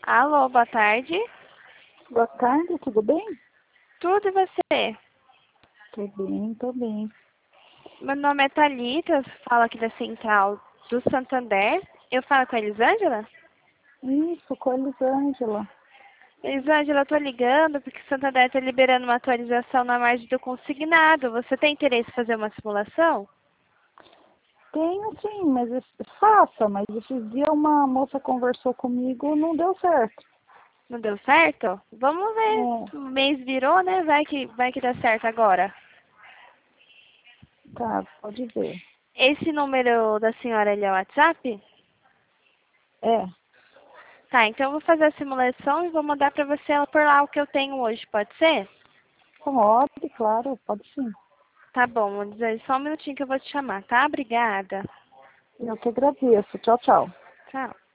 Alô, boa tarde. Boa tarde, tudo bem? Tudo e você? Tô bem. Meu nome é Thalita, eu falo aqui da Central do Santander. Eu falo com a Elisângela? Isso, com a Elisângela. Elisângela, eu tô ligando porque o Santander está liberando uma atualização na margem do consignado. Você tem interesse em fazer uma simulação? Tenho sim, mas esses dias uma moça conversou comigo, não deu certo. Não deu certo? Vamos ver. É, O mês virou, né? Vai que dá certo agora. tá, pode ver. Esse número da senhora ele é o WhatsApp? É, Tá, então eu vou fazer a simulação e vou mandar pra você ela por lá o que eu tenho hoje, pode ser? pode, claro, pode sim. Tá bom, vou dizer só um minutinho que eu vou te chamar, tá? Obrigada. Eu que agradeço. Tchau, tchau. Tchau.